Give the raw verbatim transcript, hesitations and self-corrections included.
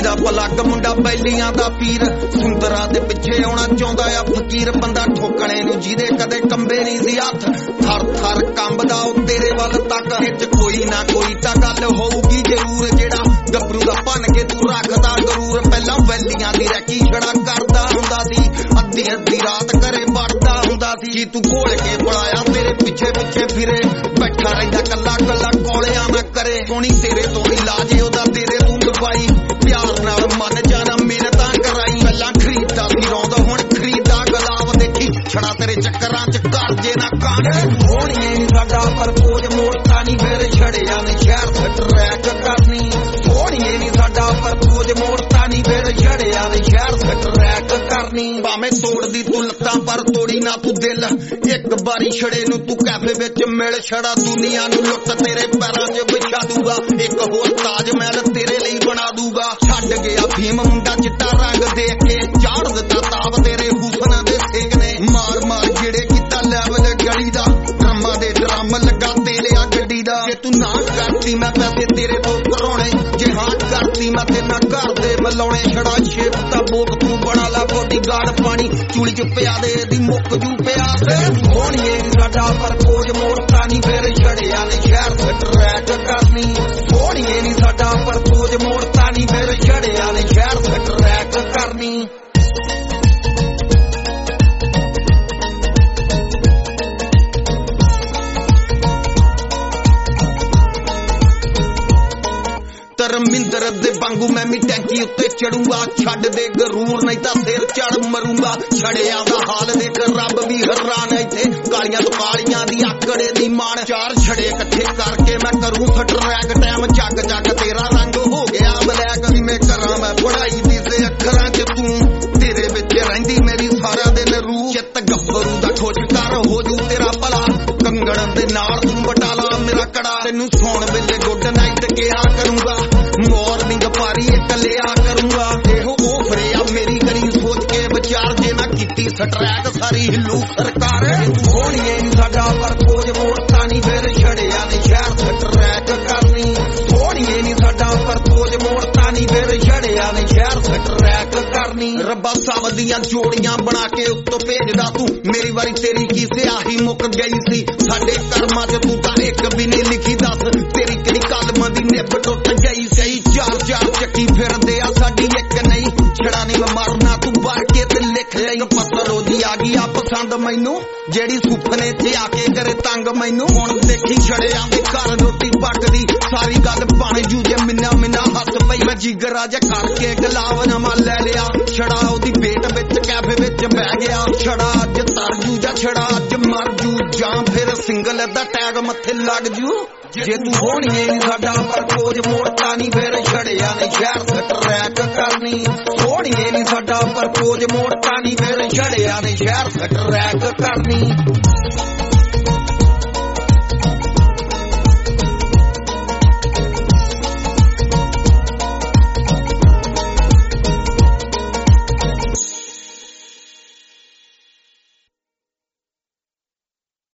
दा पलग मुंडा बैलियां दा पीर सुंदरा दे पिछे आउणा चाहुंदा आ फकीर बंदा ठोकणे नूं जिहदे कदे कंबे नहीं सी हत्थ थर थर कंबदा ओ तेरे वल तक विच कोई ना कोई तां गल होऊगी जरूर जेड़ा गबरू दा भन के तू रखदा गरूर पहलां बैलियां दी रैकी छड़ा करदा हुंदा सी अद्धी अद्धी रात घरे वड़दा हुंदा सी जी तू घोल के बुलाया तेरे पिछे पिछे फिरे बैठा रहिंदा कल्ला कल्ला कोलियां ना करे सोहणी तेरे तो इलाज ओदा तेरे तू दवाई प्यार नाल मन जाना मिहनतां कराई पहलां खरीदा सी रौंद हुण खरीदा गुलाब देखी छड़ा तेरे चक्करां च घर जे ना कांड होणीए नी साडा परपोज मोड़ता नी फिर छड़िया ने शहर ते ट्रैक करनी होणीए नी साडा परपोज मोड़ता नी फिर छड़िया ने शहर ते ट्रैक करनी भावें तोड़दी तू लत्तां पर तोड़ी ना तू दिल एक बारी छड़े नूं तू कैफे विच मिल छड़ा दुनिया नूं लुੱਟ तेरे पैरां च बिछा दूगा एक होर ताज महल तेरे ਲਈ बना दूगा छड्ड गया भीम मुंडा चिट्टा रंग देख के चाड़ दित्ता ताब तेरे हुसन दे सेक ने मार मार जेड़े कीता लेवल गली दा ड्रामा दे ड्रम लगा तेरे आ गड्डी दा जे तू ना करती मैं पैसे तेरे तो कराउणे जे हां करती मैं ते ना घर दे मलाउणे छड़ा शेप दा बोक तू बना ला बॉडीगार्ड पानी चूली च पिया दे दी मुक जू पिया ते होणीए साडा परपोज मोड़ता नी फिर छड़िया ने शहर ते ट्रैक करनी होणीए नी साडा परपोज मोड़ता नी फिर छड़िया ने शहर ते ट्रैक करनी धर्मिंदर दे वांगू मैं भी टैंकी उत्ते चढ़ूंगा छड्ड दे गरूर नहीं तां सिर चढ़ मरूंगा छड़िया दा हाल देख रब भी हैरान इत्थे कालियां तो कालियां दी आकड़े दी मान चार छड़े इकट्ठे करके मैं करूं ट्रैक टाइम जग जग तेरा रंग हो गया ब्लैक मैं करां मैं पढ़ाई दी से अखरां च तू तेरे विच रहिंदी मेरी सारा दिन रूह चित गब्बरू दा ठोज कर हो जू तेरा भला कंगण दे नाल तू बटाला मेरा कड़ा तैनूं सौण वेले गुड नाइट किहा करूंगा मॉर्निंग पारी एक लिया करूंगा एहो ओफरिया मेरी गरी सोच के विचार जे मैं कीती स्ट्रैक सारी हिलू सरकार होणीए नी साडा परपोज मोड़ता नी फिर छड़िया ने शहर ते ट्रैक करनी होणीए नी साडा परपोज मोड़ता नी फिर छड़िया ने शहर ते ट्रैक करनी रब्बा सब दियां जोड़ियां बना के उत्तों भेजदा तू मेरी वारी तेरी की स्याही मुक गई सी साडे कर्मां च तू तां एक भी नहीं लिखी दस तेरी किहड़ी कलम दी निभ टुट गई सही चार चार चक्की फिरदे आ साडी एक नहीं छड़ा नहीं मैं मरना तू बार के ते लिख लई पत्थर रोजी आ गई आ पसंद मैनू जेड़ी सुपने च आके करे तंग मैनू हुण देखी छड़िया दे घर रोटी पकदी सारी गल बन जू जे मिन्ना मिन्ना हस पई मैं जिगरा जा करके गलाव नवा ले लिया छड़ा ओदी पेट विच कैफे विच बह गया छड़ा अज तर जू जा छड़ा अज मर जू जां फिर सिंगल दा टैग मथे लग जू जे तू होणीए नी साडा परपोज मोड़ता नी फिर छड़िया ने शहर ते ट्रैक करनी होणीए नी साडा परपोज मोड़ता नी फिर छड़िया ने शहर ते ट्रैक करनी।